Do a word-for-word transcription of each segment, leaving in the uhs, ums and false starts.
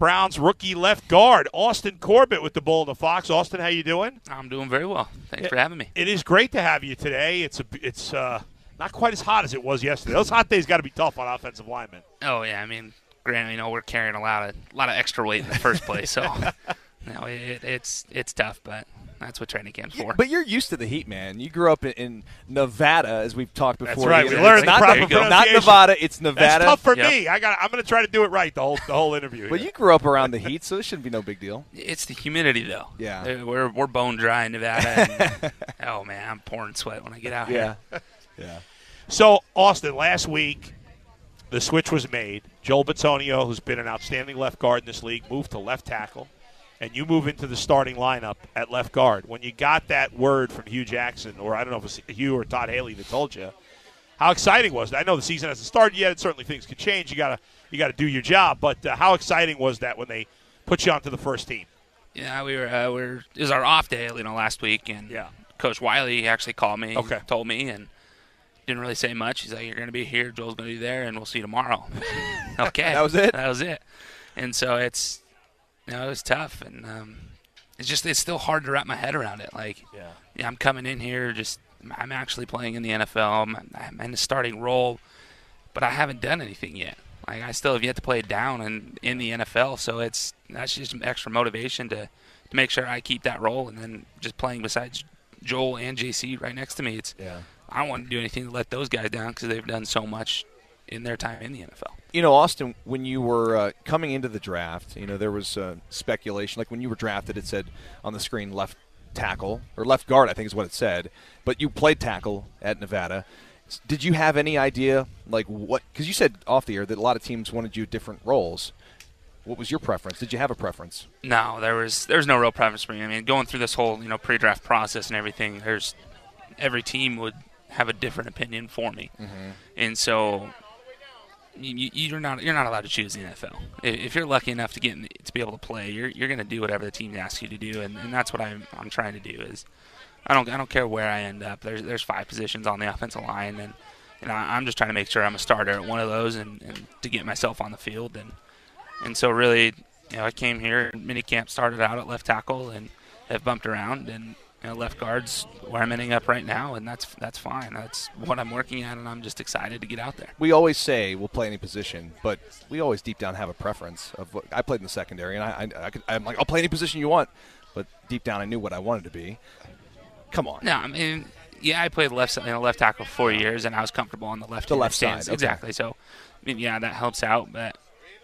Browns rookie left guard, Austin Corbett, with the Bull and the Fox. Austin, how you doing? I'm doing very well. Thanks it, for having me. It is great to have you today. It's a, it's uh, not quite as hot as it was yesterday. Those hot days got to be tough on offensive linemen. Oh yeah, I mean, granted, you know, we're carrying a lot of a lot of extra weight in the first place, so you know, it, it's it's tough, but that's what training camp's for. Yeah, but you're used to the heat, man. You grew up in, in Nevada, as we've talked before. That's right. You We know, learned it's the not, proper Nev- pronunciation. not Nevada. It's Nevada. That's tough for Yep. me. I got. I'm going to try to do it right the whole the whole interview. Well, here. you grew up around the heat, so it shouldn't be no big deal. It's the humidity, though. Yeah. Uh, We're we're bone dry in Nevada. And, oh man, I'm pouring sweat when I get out Yeah. here. Yeah. So, Austin, last week the switch was made. Joel Bitonio, who's been an outstanding left guard in this league, moved to left tackle, and you move into the starting lineup at left guard. When you got that word from Hugh Jackson, or I don't know if it was Hugh or Todd Haley that told you, how exciting was it? I know the season hasn't started yet, and certainly things can change. You gotta you gotta do your job, but uh, how exciting was that when they put you onto the first team? Yeah, we were uh, we were it was our off day, you know, last week, and Yeah. Coach Wiley actually called me, Okay. told me, and didn't really say much. He's like, "You're going to be here, Joel's going to be there, and we'll see you tomorrow." Okay, That was it? That was it. And so it's, you know, it was tough, and um, it's just it's still hard to wrap my head around it. Like, Yeah. yeah, I'm coming in here, just I'm actually playing in the N F L. I'm, I'm in a starting role, but I haven't done anything yet. Like, I still have yet to play down in, in the N F L, so it's that's just extra motivation to, to make sure I keep that role, and then just playing besides Joel and J C right next to me. It's Yeah. I don't want to do anything to let those guys down because they've done so much in their time in the N F L. You know, Austin, when you were uh, coming into the draft, you know, there was uh, speculation. Like when you were drafted, it said on the screen left tackle, or left guard, I think is what it said. But you played tackle at Nevada. Did you have any idea, like what – because you said off the air that a lot of teams wanted you different roles. What was your preference? Did you have a preference? No, there was there's no real preference for me. I mean, going through this whole, you know, pre-draft process and everything, there's every team would have a different opinion for me. Mm-hmm. And so you, you're not you're not allowed to choose the N F L. If you're lucky enough to get in, to be able to play, you're you're going to do whatever the team asks you to do, and, and that's what I'm I'm trying to do. Is I don't I don't care where I end up. There's there's five positions on the offensive line, and you know I'm just trying to make sure I'm a starter at one of those, and, and to get myself on the field. And and so really, you know, I came here. Minicamp started out at left tackle, and have bumped around, and you know, left guard's where I'm ending up right now, and that's that's fine. That's what I'm working at, and I'm just excited to get out there. We always say we'll play any position, but we always deep down have a preference. Of what, I played in the secondary, and I, I, I could, I'm like, I'll play any position you want, but deep down I knew what I wanted to be. Come on. No, I mean, yeah, I played left, you know, left tackle for four years, and I was comfortable on the left. The left stance. side, okay. Exactly. So, I mean, yeah, that helps out, but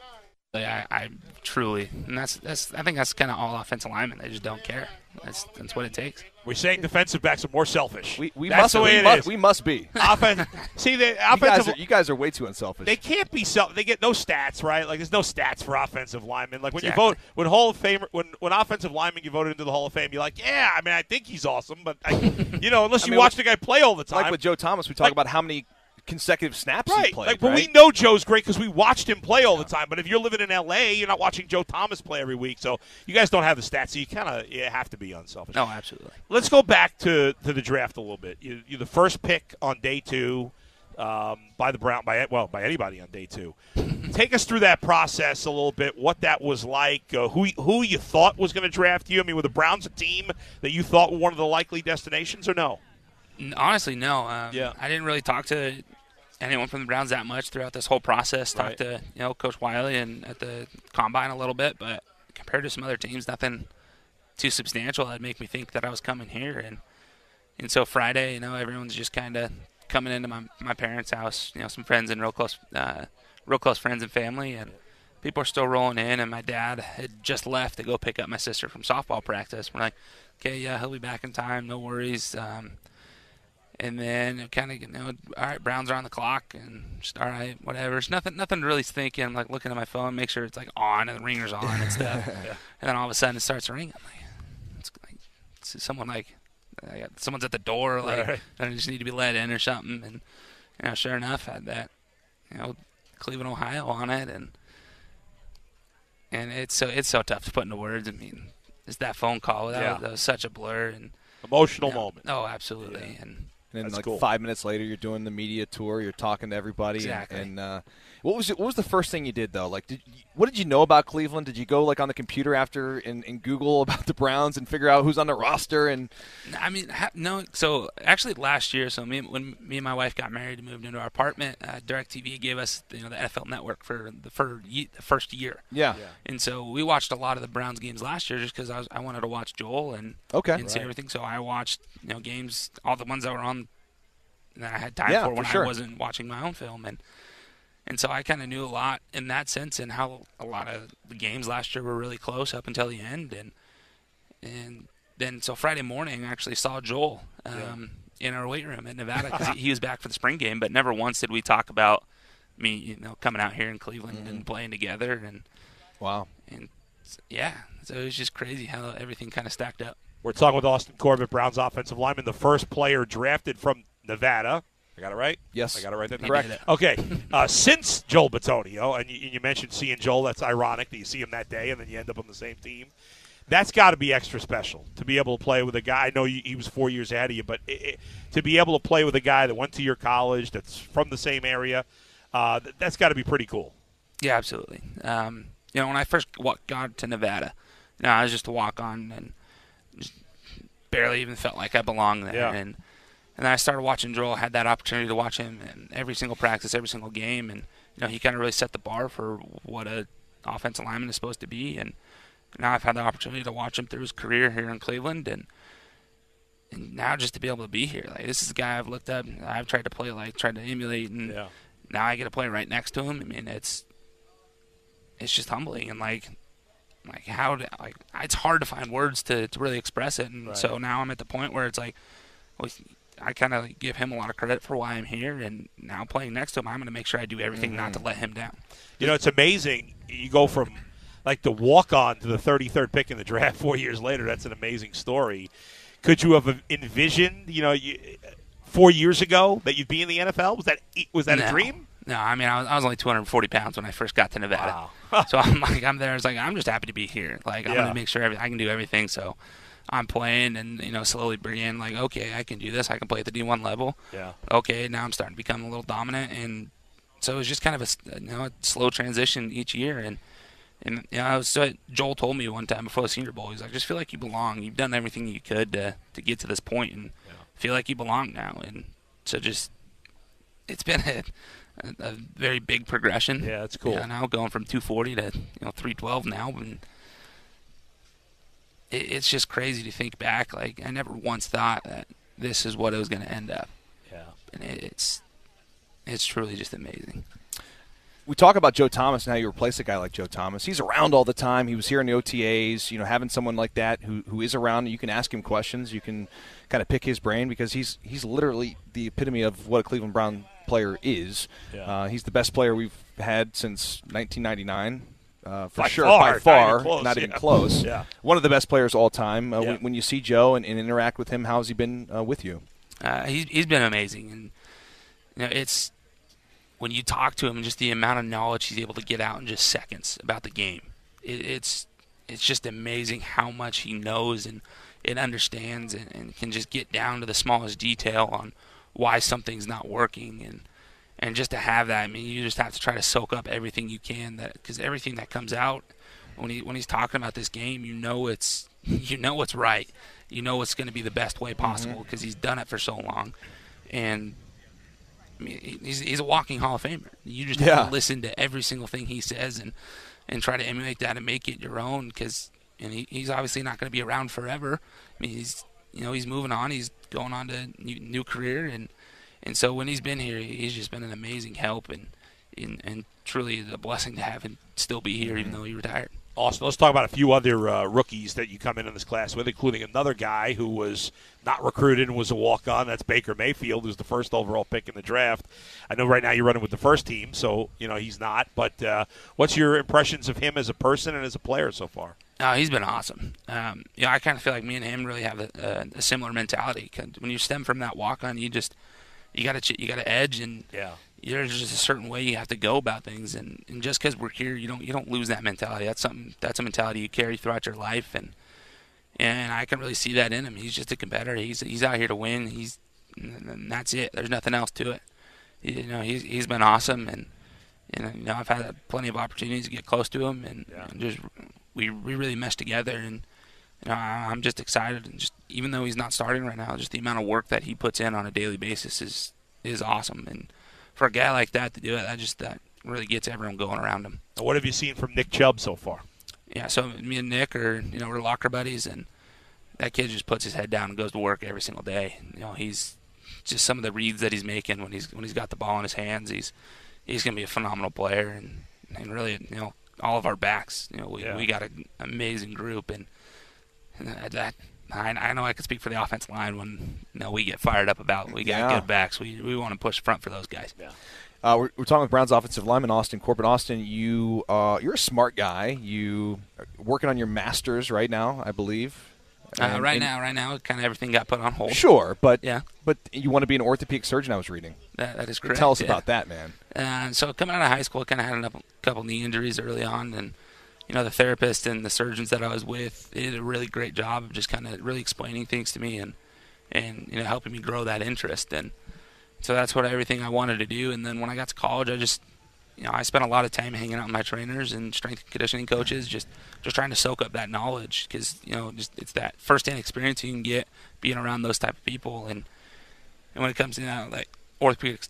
I, I truly, and that's that's I think that's kind of all offensive linemen. They just don't care. That's that's what it takes. We're saying defensive backs are more selfish. We, we That's must the way we it must, is. we must be. Offense. See, the You guys, offensive. are, you guys are way too unselfish. They can't be self. They get no stats, right? Like there's no stats for offensive linemen. Like when Exactly. you vote, when Hall of Fame, when when offensive linemen get voted into the Hall of Fame, you're like, yeah, I mean, I think he's awesome, but I, you know, unless I you mean, watch what- the guy play all the time, like with Joe Thomas, we talk Like- about how many consecutive snaps right? he played. like, but right? we know Joe's great because we watched him play all the time. But if you're living in L A, you're not watching Joe Thomas play every week, so you guys don't have the stats. So you kind of you have to be unselfish. No, absolutely. Let's go back to, to the draft a little bit. You, you're the first pick on day two um, by the Brown, by well, by anybody on day two. Take us through that process a little bit. What that was like. Uh, who who you thought was going to draft you? I mean, were the Browns a team that you thought were one of the likely destinations, or no? N- Honestly, no. Um, Yeah. I didn't really talk to anyone from the Browns that much throughout this whole process. Right. Talked to you know Coach Wiley and at the combine a little bit, but compared to some other teams, nothing too substantial that'd make me think that I was coming here. And and so Friday, you know, everyone's just kind of coming into my my parents' house. You know, some friends and real close, uh, real close friends and family, and people are still rolling in. And my dad had just left to go pick up my sister from softball practice. We're like, okay, yeah, he'll be back in time. No worries. Um, And then kind of, you know, all right, Browns are on the clock, and just, all right, whatever. It's nothing, nothing really thinking. I'm like looking at my phone, make sure it's like on and the ringer's on and stuff. Yeah. And then all of a sudden it starts ringing. I'm like, it's like it's someone like, uh, someone's at the door, like, Right. I just need to be let in or something. And you know, sure enough, had that, you know, Cleveland, Ohio on it, and and it's so it's so tough to put into words. I mean, it's that phone call that, Yeah. was, that was such a blur and Emotional you know, moment. Oh, absolutely, Yeah. and. And then That's like cool. five minutes later, you're doing the media tour. You're talking to everybody. Exactly. And, and uh, what was it, what was the first thing you did though? Like, did you, what did you know about Cleveland? Did you go like on the computer after and, and Google about the Browns and figure out who's on the roster? And I mean, ha- no. So actually, last year, so me when me and my wife got married and moved into our apartment, uh, DirecTV gave us you know the N F L Network for the for ye- the first year. yeah, Yeah. And so we watched a lot of the Browns games last year just because I was I wanted to watch Joel and Okay. and see Right. everything. So I watched you know games, all the ones that were on that I had time Yeah, for for when sure. I wasn't watching my own film, and and so I kind of knew a lot in that sense, and how a lot of the games last year were really close up until the end, and and then so Friday morning I actually saw Joel um, in our weight room at Nevada because he, he was back for the spring game, but never once did we talk about me you know coming out here in Cleveland Mm-hmm. and playing together, and wow. and yeah, so it was just crazy how everything kind of stacked up. We're talking with Austin Corbett, Browns offensive lineman, the first player drafted from Nevada. I got it right? Yes. I got it right. That You correct? did it. Okay. Uh, since Joel Bitonio, and you, and you mentioned seeing Joel, that's ironic that you see him that day and then you end up on the same team. That's got to be extra special to be able to play with a guy. I know you, he was four years ahead of you, but it, it, to be able to play with a guy that went to your college, that's from the same area, uh, th- that's got to be pretty cool. Yeah, absolutely. Um, you know, when I first wa- got to Nevada, you know, I was just a walk-on and just barely even felt like I belonged there. Yeah. And and then I started watching Joel. Had that opportunity to watch him in every single practice, every single game, and you know, he kind of really set the bar for what a offensive lineman is supposed to be. And now I've had the opportunity to watch him through his career here in Cleveland, and and now just to be able to be here, like this is a guy I've looked up, and I've tried to play like, tried to emulate, and Yeah. now I get to play right next to him. I mean, it's it's just humbling, and like like how to, like it's hard to find words to, to really express it. And Right. so now I'm at the point where it's like, well, I kind of give him a lot of credit for why I'm here, and now playing next to him, I'm going to make sure I do everything not to let him down. You know, it's amazing. You go from like the walk-on to the thirty-third pick in the draft four years later. That's an amazing story. Could you have envisioned, you know, you, four years ago that you'd be in the N F L? Was that was that No. a dream? No, I mean, I was, I was only two hundred forty pounds when I first got to Nevada. Wow. So I'm like, I'm there. It's like, I'm just happy to be here. Like, I'm Yeah. going to make sure every, I can do everything. So I'm playing and, you know, slowly bringing, like, okay, I can do this. I can play at the D one level. Yeah. Okay, now I'm starting to become a little dominant. And so it was just kind of a, s- you know, a slow transition each year. And, and you know, I was, so Joel told me one time before the Senior Bowl, he's like, just feel like you belong. You've done everything you could to, to get to this point and Yeah. feel like you belong now. And so just, it's been a, a, a very big progression. Yeah, that's cool. Yeah, now going from two forty to you know three twelve now, and it, it's just crazy to think back. Like I never once thought that this is what it was going to end up, Yeah. and it, it's it's truly just amazing. We talk about Joe Thomas and how you replace a guy like Joe Thomas. He's around all the time. He was here in the O T As. You know, having someone like that who, who is around, you can ask him questions. You can kind of pick his brain because he's he's literally the epitome of what a Cleveland Brown player is. Yeah. Uh, he's the best player we've had since nineteen ninety-nine. Uh, for By sure, far, by not far, even close, not even yeah. close. Yeah. One of the best players all time. Uh, Yeah. when, when you see Joe and, and interact with him, how's he been uh, with you? Uh, he's he's been amazing, and you know it's when you talk to him and just the amount of knowledge he's able to get out in just seconds about the game. It, it's it's just amazing how much he knows and it understands and, and can just get down to the smallest detail on why something's not working and and just to have that. I mean, you just have to try to soak up everything you can that because everything that comes out when he when he's talking about this game, you know it's you know what's right. You know it's going to be the best way possible because he's done it for so long, and I mean, he's he's a walking Hall of Famer. You just have Yeah. to listen to every single thing he says and and try to emulate that and make it your own because and he, he's obviously not going to be around forever. I mean, he's you know he's moving on. He's going on to new, new career and and so when he's been here, he's just been an amazing help and and, and truly a blessing to have him still be here even though he retired. Awesome. Let's talk about a few other uh, rookies that you come in in this class with, including another guy who was not recruited and was a walk-on. That's Baker Mayfield, who's the first overall pick in the draft. I know right now you're running with the first team, so you know he's not. But uh, what's your impressions of him as a person and as a player so far? Oh, he's been awesome. Um, yeah, I kind of feel like me and him really have a, a, a similar mentality. 'Cause when you stem from that walk-on, you just you got to you got to edge and Yeah. there's just a certain way you have to go about things, and, and just because we're here, you don't you don't lose that mentality. That's something that's a mentality you carry throughout your life, and and I can really see that in him. He's just a competitor. He's he's out here to win. He's and, and that's it. There's nothing else to it. You know, he's he's been awesome, and and you know I've had plenty of opportunities to get close to him, and, yeah. and just we we really meshed together, and you know I'm just excited, and just even though he's not starting right now, just the amount of work that he puts in on a daily basis is is awesome, and for a guy like that to do it, that just that really gets everyone going around him. What have you seen from Nick Chubb so far? Yeah, so me and Nick are you know we're locker buddies, and that kid just puts his head down and goes to work every single day. You know he's just some of the reads that he's making when he's when he's got the ball in his hands, he's he's gonna be a phenomenal player, and, and really you know all of our backs, you know we yeah. we got an amazing group, and, and that I, I know I can speak for the offensive line when you know we get fired up about we got yeah. good backs. We we want to push front for those guys. Yeah. Uh, we're, we're talking with Browns offensive lineman Austin Corbett. Austin, you uh, you're a smart guy. You are working on your masters right now, I believe. Uh, And- right and- now, right now, kind of everything got put on hold. Sure, but Yeah. but you want to be an orthopedic surgeon. I was reading. That, that is correct. Tell us yeah. about that, man. Uh, so coming out of high school, I kind of had a couple knee injuries early on, and you know the therapist and the surgeons that I was with, they did a really great job of just kind of really explaining things to me and and you know helping me grow that interest. And so that's what everything I wanted to do. And then when I got to college, I just you know I spent a lot of time hanging out with my trainers and strength and conditioning coaches, just just trying to soak up that knowledge because you know just it's that firsthand experience you can get being around those type of people. And and when it comes to you know, like orthopedic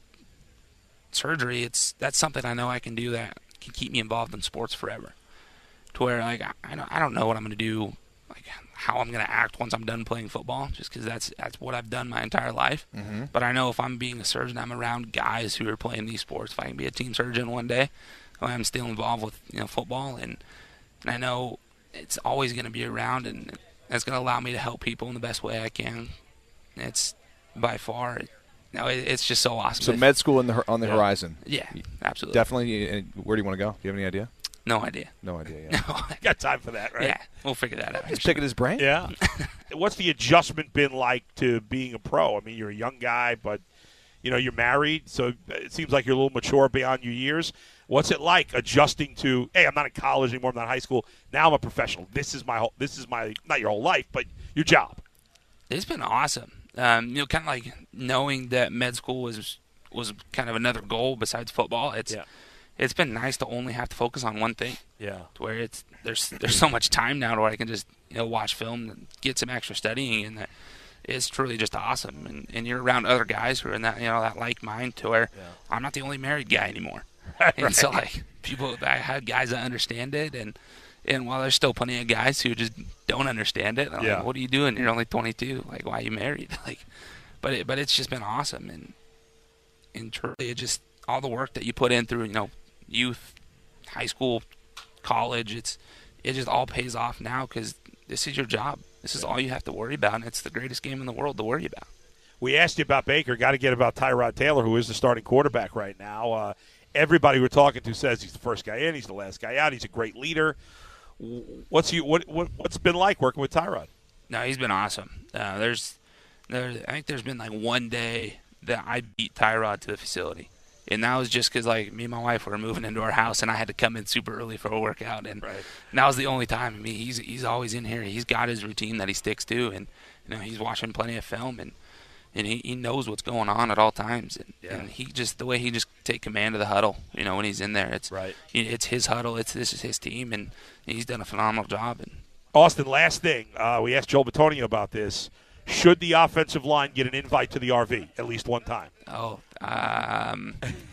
surgery, it's that's something I know I can do that can keep me involved in sports forever. To where like I, I don't I don't know what I'm gonna do, like how I'm gonna act once I'm done playing football, just because that's that's what I've done my entire life. Mm-hmm. But I know if I'm being a surgeon, I'm around guys who are playing these sports. If I can be a team surgeon one day, I'm still involved with you know football, and, and I know it's always gonna be around, and it's gonna allow me to help people in the best way I can. It's by far. No, it, it's just so awesome. So med school in the, on the Yeah. horizon. Yeah, absolutely. Definitely. And where do you want to go? Do you have any idea? No idea. No idea. Yeah. No. Got time for that, right? Yeah, we'll figure that out. Just picking his brain. Yeah. What's the adjustment been like to being a pro? I mean, you're a young guy, but you know you're married, so it seems like you're a little mature beyond your years. What's it like adjusting to? Hey, I'm not in college anymore. I'm not in high school. Now I'm a professional. This is my whole. This is my not your whole life, but your job. It's been awesome. Um, you know, kind of like knowing that med school was was kind of another goal besides football. It's Yeah. it's been nice to only have to focus on one thing. Yeah. To where it's there's there's so much time now to where I can just you know watch film and get some extra studying, and that it's truly just awesome. And and you're around other guys who are in that you know that like mind to where Yeah. I'm not the only married guy anymore. Right. And so like people, I have guys that understand it, and and while there's still plenty of guys who just don't understand it, I'm Yeah. like, what are you doing? You're only twenty-two. Like, why are you married? Like, but it, but it's just been awesome, and and truly, it just all the work that you put in through you know youth, high school, college, it's it just all pays off now because this is your job. This is all you have to worry about, and it's the greatest game in the world to worry about. We asked you about Baker. Got to get about Tyrod Taylor, who is the starting quarterback right now. Uh, everybody we're talking to says he's the first guy in, he's the last guy out. He's a great leader. What's you what, what what's it been like working with Tyrod? No, he's been awesome. Uh, there's, there's, I think there's been like one day that I beat Tyrod to the facility, and that was just because like me and my wife were moving into our house, and I had to come in super early for a workout, and, Right. and that was the only time. I mean, he's he's always in here. He's got his routine that he sticks to, and you know he's watching plenty of film, and and he, he knows what's going on at all times, and, Yeah. and he just the way he just take command of the huddle. You know, when he's in there, it's Right. it's his huddle. It's this is his team, and he's done a phenomenal job. And Austin, last thing, uh, we asked Joel Bitonio about this. Should the offensive line get an invite to the R V at least one time? Oh, um,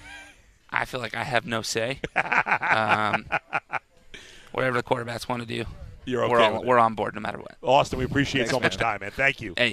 I feel like I have no say. Um, whatever the quarterbacks want to do, You're okay we're all, with it. we're on board no matter what. Austin, we appreciate Thanks, so much man. time, man. Thank you. Hey,